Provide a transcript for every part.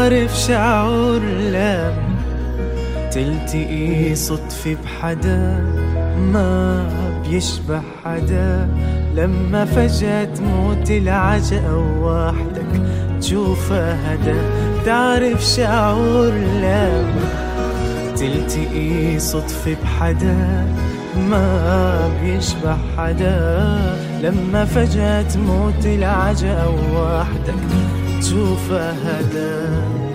تعرف شعور لما تلتقي صدفة بحدا ما بيشبه حدا، لما فجأة تموت العجقة ووحدك تشوفها هدا. تعرف شعور لما تلتقي صدفة بحدا ما بيشبه حدا، لما فجأة تموت العجقة ووحدك تشوفها هدا.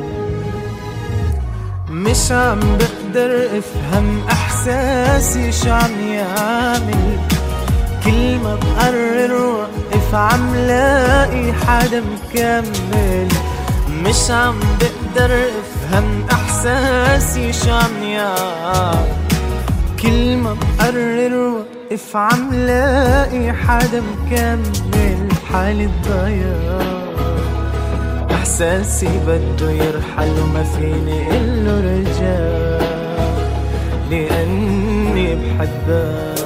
مش عم بقدر افهم احساسي شو عم يعمل، كل ما بقرر وقف عم لاقي حدا مكمل. مش عم بقدر افهم احساسي شو عم يعمل، كل ما بقرر وقف عم لاقي حدا مكمل. حالة ضياع احساسي بده يرحل وما فيني قله رجع، لاني بحبك.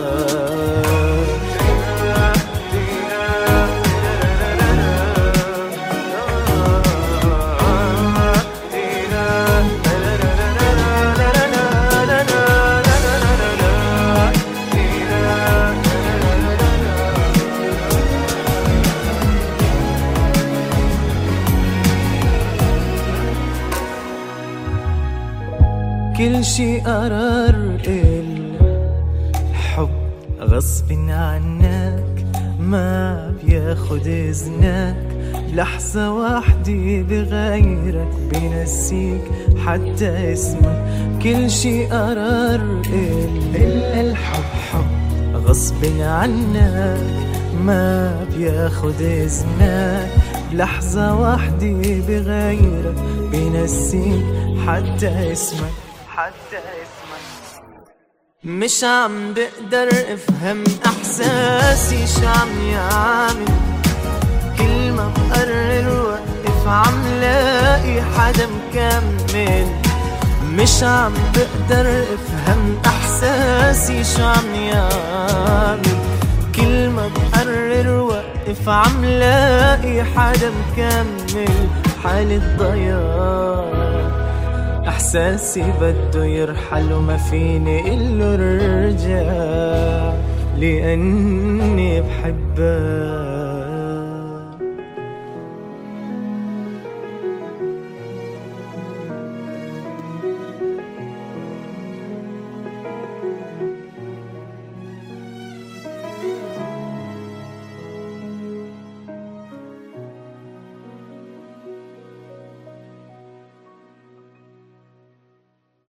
كل شي قرار الحب غصب عنك، ما بياخد إذنك لحظة واحدة بغيرك بنسيك حتى اسمك. كل شي قرار الحب غصب عنك، ما بياخد إذنك لحظة واحدة بغيرك بنسيك حتى اسمك. مش عم بقدر افهم احساسي شو عم يعمل، كل ما بقرر وقف عم لاقي حدا مكمل. مش عم بقدر افهم احساسي شو عم يعمل، كل ما بقرر وقف عم لاقي حدا مكمل. حالة ضياع احساسي بده يرحل وما فيني قله رجع، لاني بحبك.